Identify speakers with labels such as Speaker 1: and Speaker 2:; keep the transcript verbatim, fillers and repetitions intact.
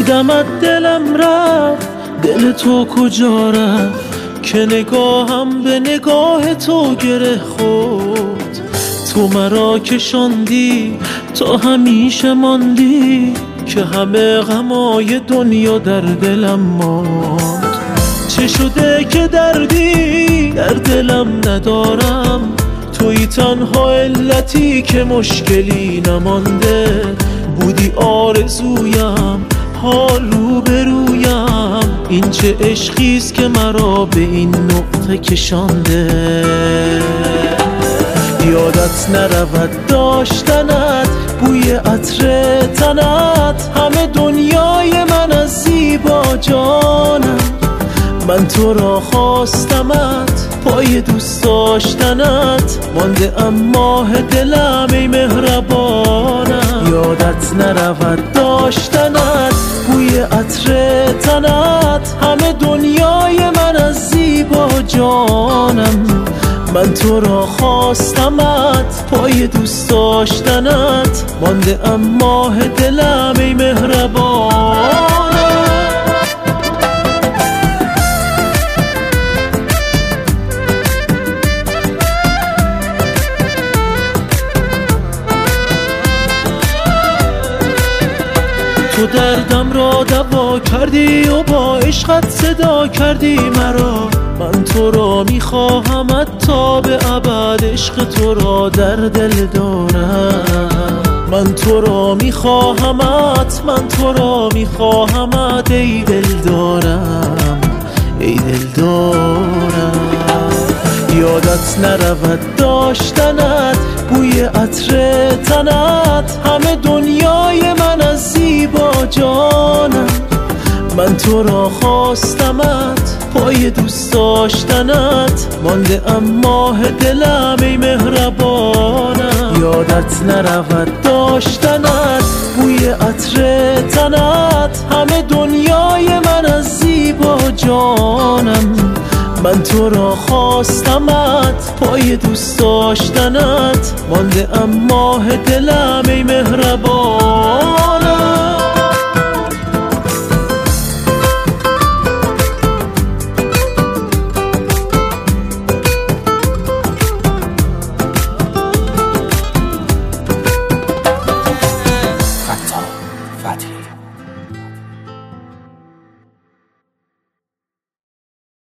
Speaker 1: دیدمت دلم رفت، دل تو کجا رفت که نگاهم به نگاه تو گره خورد. تو مرا کشاندی تا همیشه ماندی که همه غمای دنیا در دلم ماند. چه شده که دردی در دلم ندارم، توی تنها علتی که مشکلی نمانده. بودی آرزویم حال رو برویم، این چه عشقیست که مرا به این نقطه کشانده. یادت نرود داشتنت، بوی عطر تنت، همه دنیای من از زیبا جانم. من تو را خواستمت، پای دوست داشتنت مانده ام ماه دلم ای مهربانم. یادت نرود داشتنت، بوی عطر تنت، همه دنیای من از زیبا جانم. من تو را خواستمت، پای دوست داشتنت مانده ام ماه دلم ای مهربانم. تو دردم را دوا کردی و با عشقت صدا کردی مرا. من تو را میخواهمت تا به ابد، عشق تو را در دل دارم. من تو را میخواهمت، من تو را میخواهمت ای دل دارم، ای دل دارم. یادت نرود داشتنت، بوی عطر تنت، همه دنیای من از زیبا جانم. من تو را خواستمت، پای دوست داشتنت مانده ام ماه دلم ای مهربانم. یادت نرود داشتنت، بوی عطر تنت، همه دنیای من از زیبا جانم. من تو را خواستمت، پای دوست داشتنت مانده ام ماه دلم ای مهربانم.